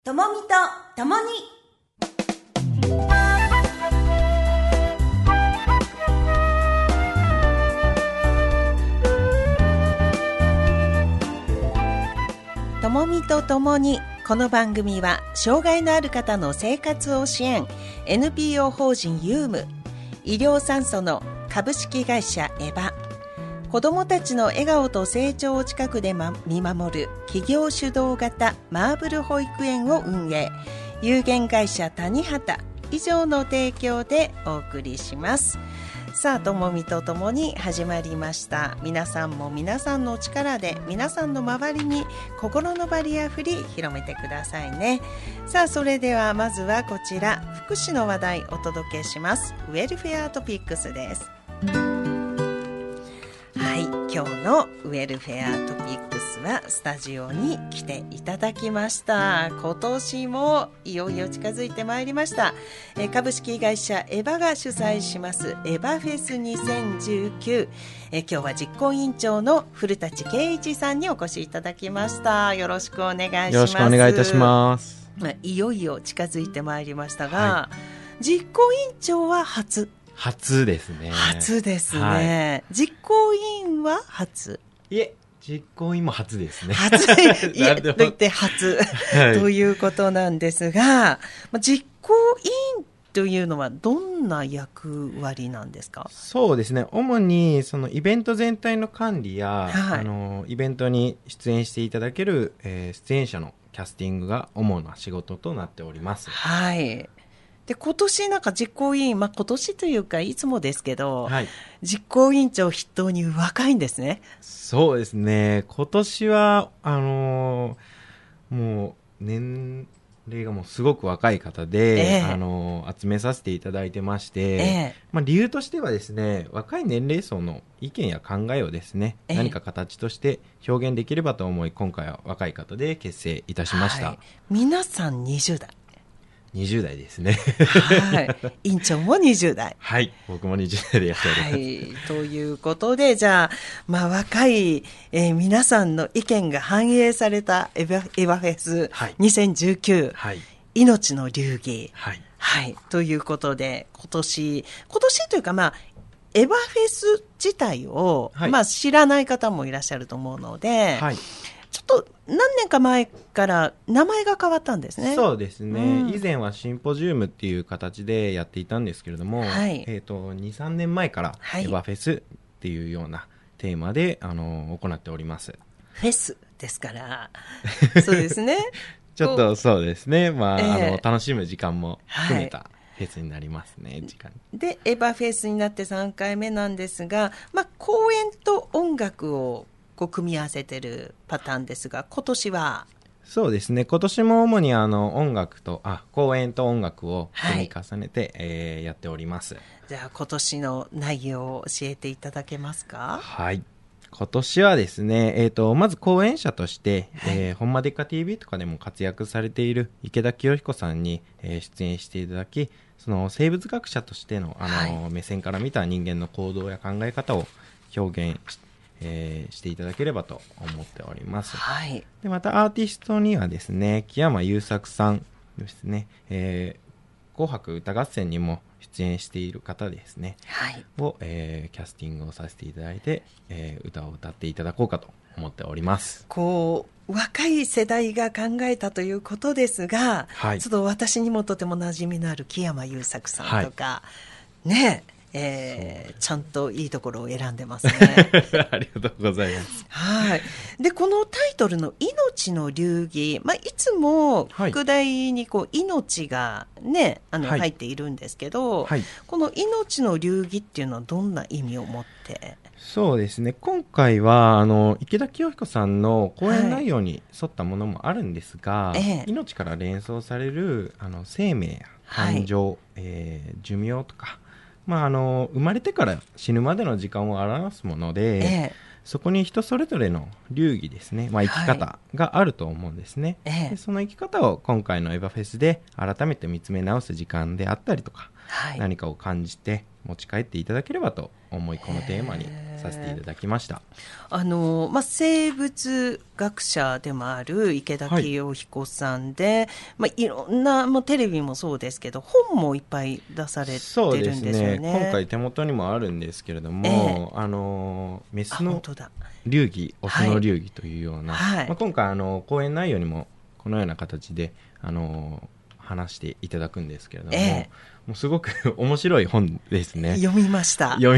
ともみとともにともみとともに。この番組は障害のある方の生活を支援 NPO 法人ユーム、医療酸素の株式会社エバ、子どもたちの笑顔と成長を近くで見守る企業主導型マーブル保育園を運営、有限会社谷畑以上の提供でお送りします。さあ、ともみとともに始まりました。皆さんも皆さんの力で皆さんの周りに心のバリアフリー広めてくださいね。さあ、それではまずはこちら、福祉の話題お届けします。ウェルフェアトピックスです。はい、今日のウェルフェアトピックスはスタジオに来ていただきました。今年もいよいよ近づいてまいりました。株式会社エバが主催しますエバフェス2019、今日は実行委員長の古舘圭一さんにお越しいただきました。よろしくお願いします。 よろしくお願いいたします。 いよいよ近づいてまいりましたが、実行委員長は初ですね。 初ですね、実行委員は初？ いえ、実行委員も初ですね。 初いえと言って初、ということなんですが、実行委員というのはどんな役割なんですか？ そうですね、主にそのイベント全体の管理や、イベントに出演していただける、出演者のキャスティングが主な仕事となっております。 はい。で、今年なんか実行委員、今年というかいつもですけど、実行委員長筆頭に若いんですね。 そうですね、今年はもう年齢がもうすごく若い方で、集めさせていただいてまして、理由としてはですね、若い年齢層の意見や考えをですね、何か形として表現できればと思い、今回は若い方で結成いたしました。 皆さん20代 20代ですね。 委員長も20代。 はい、僕も20代でやっております。 ということで、じゃあ、若い、皆さんの意見が反映されたエバフェス2019、命の流儀、ということで、今年というか、エバフェス自体を、知らない方もいらっしゃると思うので、ちょっと何年か前から名前が変わったんですね。 そうですね、以前はシンポジウムっていう形でやっていたんですけれども、2、3年前からエバフェスっていうようなテーマで、行っております。 フェスですからそうですねちょっとそうですね、楽しむ時間も含めたフェスになりますね、時間でエバフェスになって3回目なんですが、公演と音楽を組み合わせてるパターンですが、今年はそうですね、今年も主に音楽と公演と音楽を組み重ねて、やっております。 じゃあ今年の内容を教えていただけますか？ はい、今年はですね、まず講演者として、ほんまでっか TV とかでも活躍されている池田清彦さんに、出演していただき、その生物学者としての、目線から見た人間の行動や考え方を表現していただければと思っております。でまたアーティストにはですね、木山裕作さんですね、紅白歌合戦にも出演している方ですね、を、キャスティングをさせていただいて、歌を歌っていただこうかと思っております。 若い世代が考えたということですが、ちょっと私にもとても馴染みのある木山裕作さんとか、ちゃんといいところを選んでますねありがとうございます。 でこのタイトルの命の流儀、いつも副題に命がね、入っているんですけど、この命の流儀っていうのはどんな意味を持って？ そうですね、今回は池田清彦さんの講演内容に沿ったものもあるんですが、命から連想される生命や誕生、寿命とか、生まれてから死ぬまでの時間を表すもので、そこに人それぞれの流儀ですね、生き方があると思うんですね。でその生き方を今回のエバフェスで改めて見つめ直す時間であったりとか、 はい、 何かを感じて持ち帰っていただければと思い、このテーマにさせていただきました。 生物学者でもある池田清彦さんで、いろんなテレビもそうですけど本もいっぱい出されてるんですよね。 そうですね、今回手元にもあるんですけれども、メスの流儀、オスの流儀というような、今回講演内容にもこのような形で話していただくんですけれども、もうすごく面白い本ですね。 読みました。 ちょ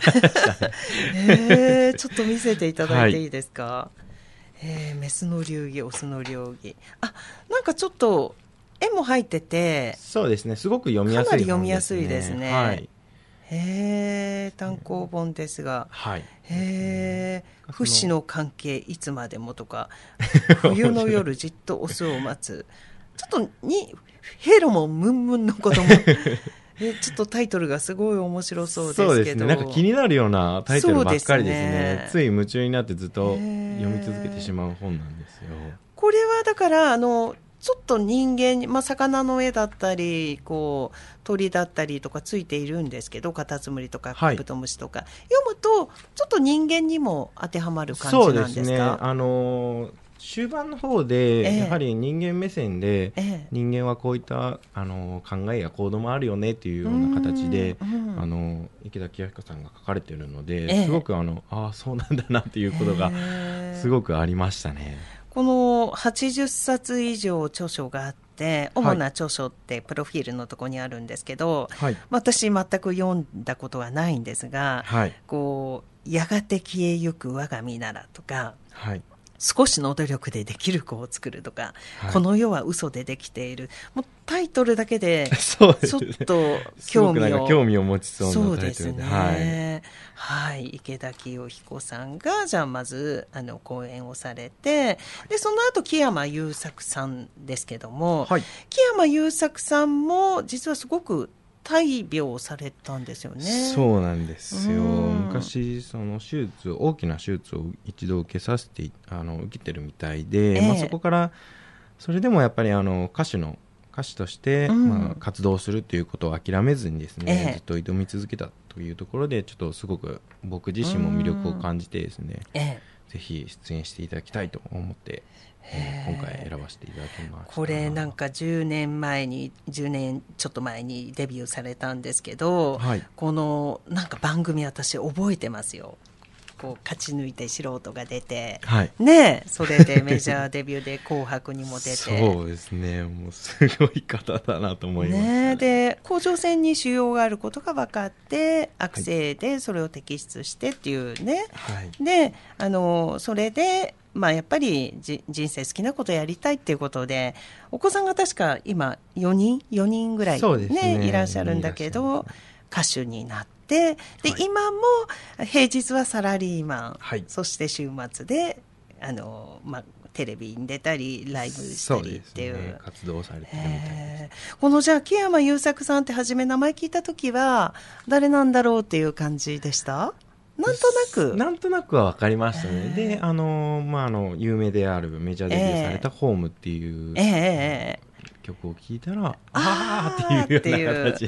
っと見せていただいていいですか。メスの流儀、オスの流儀。なんかちょっと絵も入ってて、 そうですね、すごく読みやすい本ですね。 かなり読みやすいですね。 はい、 単行本ですが、 はい、 不死の関係いつまでもとか冬の夜じっとオスを待つちょっとヘロモンムンムンの子供ちょっとタイトルがすごい面白そうですけど、 そうですね、なんか気になるようなタイトルばっかりですね。つい夢中になってずっと読み続けてしまう本なんですよ。 これはだからちょっと人間に、魚の絵だったり鳥だったりとかついているんですけど、カタツムリとかカブトムシとか、読むとちょっと人間にも当てはまる感じなんですか。 そうですね、終盤の方で、やはり人間目線で、人間はこういった考えや行動もあるよねというような形で、池田清彦さんが書かれているので、すごくそうなんだなということがすごくありましたね。 この80冊以上著書があって、主な著書ってプロフィールのところにあるんですけど、私全く読んだことはないんですが、やがて消えゆく我が身ならとか、少しの努力でできる子を作るとか、この世は嘘でできている、もうタイトルだけでちょっと興味を持ちそうなタイトルで、 池田清彦さんがじゃあまず講演をされて、でその後木山裕作さんですけども、木山裕作さんも実はすごく大病されたんですよね。 そうなんですよ。昔大きな手術を一度受けてるみたいで、そこからそれでもやっぱり歌手として、活動するということを諦めずにですね、ずっと挑み続けたというところで、ちょっとすごく僕自身も魅力を感じてですね、ぜひ出演していただきたいと思って、今回選ばせていただきました。 これなんか10年ちょっと前にデビューされたんですけど、このなんか番組私覚えてますよ。勝ち抜いて素人が出て、それでメジャーデビューで紅白にも出てそうですね、もうすごい方だなと思いましたね。 で甲状腺に腫瘍があることが分かって悪性でそれを摘出してっていうね、でそれでやっぱり人生好きなことやりたいっていうことで、お子さんが確か今4人ぐらい、いらっしゃるんだけど、歌手になってで今も平日はサラリーマン、そして週末でテレビに出たりライブしたりっていう活動をされてるみたいです。 このじゃあ木山裕作さんって初め名前聞いた時は誰なんだろうっていう感じでした？なんとなくは分かりましたね。で有名であるメジャーデビューされたホームっていう曲を聴いたらっていうような形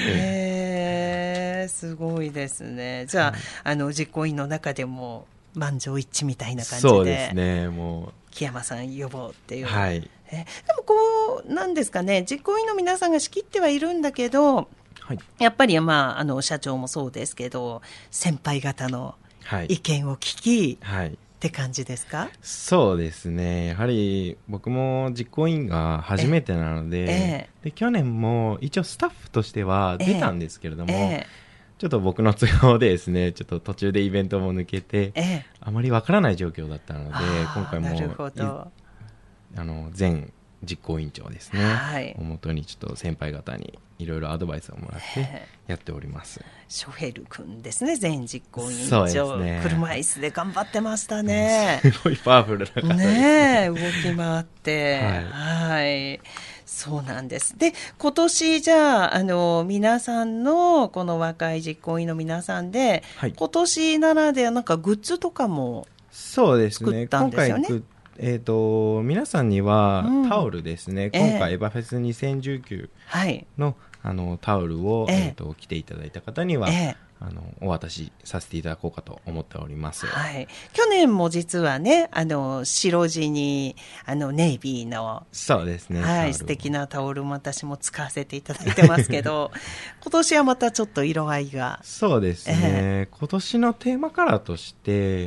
で、 すごいですね。じゃあ、実行委員の中でも満場一致みたいな感じで、 そうですね、もう木山さん呼ぼうっていう、 でもなんですかね、実行委員の皆さんが仕切ってはいるんだけど、やっぱり社長もそうですけど先輩方の意見を聞き、って感じですか？ そうですね、やはり僕も実行委員が初めてなので、去年も一応スタッフとしては出たんですけれども、ちょっと僕の都合でですね、ちょっと途中でイベントも抜けて、あまりわからない状況だったので、今回も全実行委員長ですね、元にちょっと先輩方にいろいろアドバイスをもらってやっております。 ショヘル君ですね、前実行委員長。 そうですね、車椅子で頑張ってましたね。 すごいパワフルな方ですね、動き回って、そうなんです。で今年じゃあ皆さんのこの若い実行委員の皆さんで、今年ならではなんかグッズとかも作ったんですよね。 皆さんにはタオルですね、今回エバフェス2019の、 タオルを、着ていただいた方には、お渡しさせていただこうかと思っております。 はい。去年も実はね、白地に、ネイビーの、 そうですね。 はい、素敵なタオルも私も使わせていただいてますけど、今年はまたちょっと色合いが。 そうですね。今年のテーマカラーとして、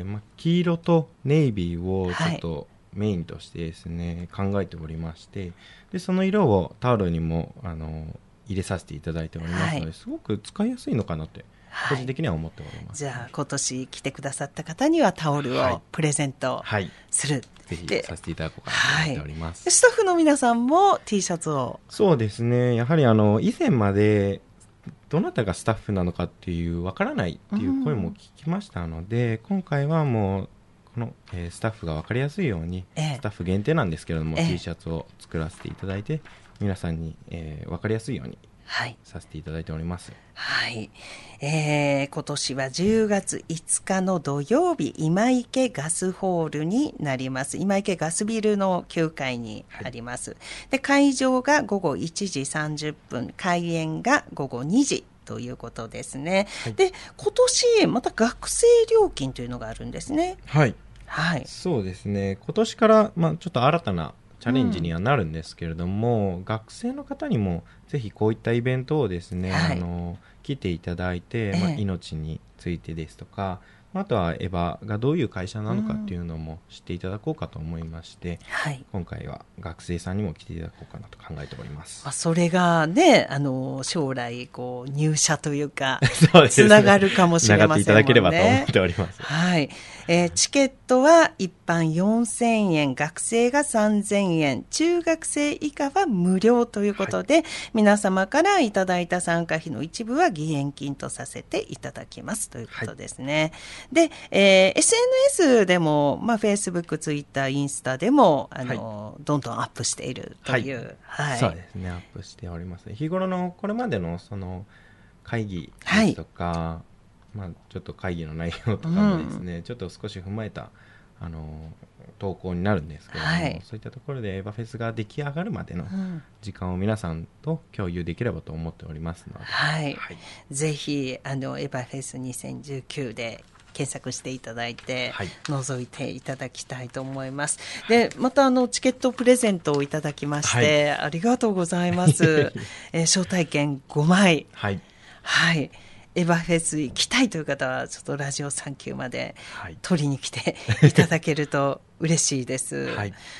黄色とネイビーをちょっとメインとしてですね、考えておりまして、で、その色をタオルにも、入れさせていただいておりますので、すごく使いやすいのかなって個人的には思っております。 じゃあ今年来てくださった方にはタオルをプレゼントする、 ぜひさせていただこうかなと思っております。 スタッフの皆さんも T シャツを。 そうですね、やはり以前までどなたがスタッフなのかっていうわからないっていう声も聞きましたので、今回はもうこの、スタッフが分かりやすいように、スタッフ限定なんですけれども、T シャツを作らせていただいて皆さんに、分かりやすいようにさせていただいております。 はい。今年は10月5日の土曜日、今池ガスホールになります。今池ガスビルの9階にあります。で、会場が午後1時30分、開演が午後2時。ということですね。で、今年また学生料金というのがあるんですね。 はい。そうですね。今年から、ちょっと新たなチャレンジにはなるんですけれども、学生の方にもぜひこういったイベントをですね、来ていただいて、命についてですとか、あとはエヴァがどういう会社なのかっていうのも知っていただこうかと思いまして、今回は学生さんにも来ていただこうかなと考えております。 それがね、将来こう入社というかつながるかもしれませんもんね。つながっていただければと思っております。はい。チケットは一般4000円、学生が3000円、中学生以下は無料ということで、皆様からいただいた参加費の一部は義援金とさせていただきますということですね。で、SNS でも、Facebook、Twitter、インスタでも、どんどんアップしているという。 そうですね、アップしております。日頃のこれまでのその会議ですとか、ちょっと会議の内容とかもですね、ちょっと少し踏まえた投稿になるんですけれども、そういったところでエヴァフェスが出来上がるまでの時間を皆さんと共有できればと思っておりますので、 ぜひエヴァフェス2019で検索していただいて、覗いていただきたいと思います。で、またチケットプレゼントをいただきまして、ありがとうございます。招待券5枚。エヴァフェス行きたいという方はちょっとラジオ39まで取りに来ていただけると嬉しいです。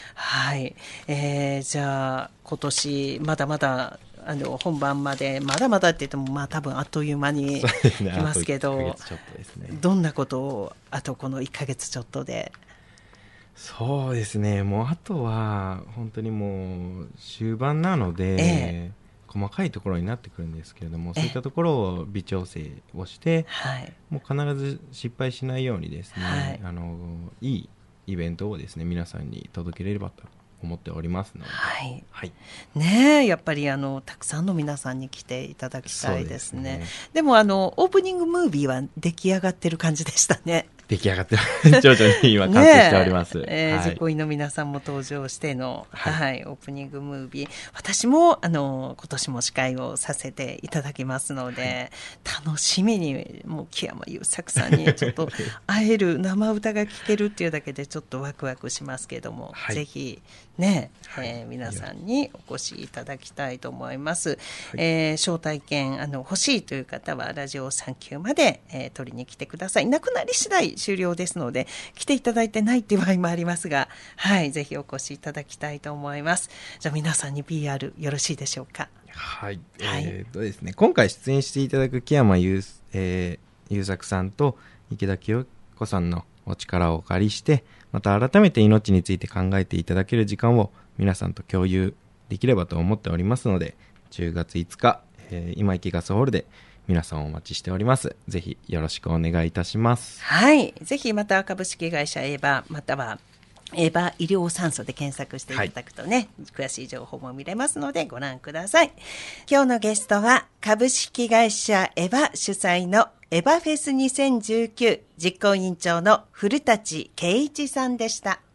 じゃあ今年まだまだ本番までまだまだって言っても多分あっという間に来ますけど、どんなことをあとこの1ヶ月ちょっとで。 そうですね、もうあとは本当にもう終盤なので、細かいところになってくるんですけれども、そういったところを微調整をして、もう必ず失敗しないようにですね、いいイベントをですね皆さんに届けれればと思っておりますので、 やっぱりたくさんの皆さんに来ていただきたいですね。でもオープニングムービーは出来上がってる感じでしたね。 出来上がって徐々に今完成しております。 実行委員の皆さんも登場しての、オープニングムービー、私も今年も司会をさせていただきますので、楽しみにもう木山裕策さんにちょっと会える生歌が聴けるっていうだけでちょっとワクワクしますけども、ぜひね、皆さんにお越しいただきたいと思います。招待券欲しいという方はラジオ39まで、取りに来てください。なくなり次第終了ですので来ていただいてないっていう場合もありますが、ぜひお越しいただきたいと思います。じゃあ皆さんに PR よろしいでしょうか。 ですね、今回出演していただく木山裕策さんと池田清子さんのお力をお借りして、また改めて命について考えていただける時間を皆さんと共有できればと思っておりますので、10月5日、今池ガスホールで皆さんお待ちしております。ぜひよろしくお願いいたします。 ぜひまた株式会社エヴァまたはエヴァ医療酸素で検索していただくとね、詳しい情報も見れますのでご覧ください。今日のゲストは株式会社エヴァ主催のエヴァフェス2019実行委員長の古舘圭一さんでした。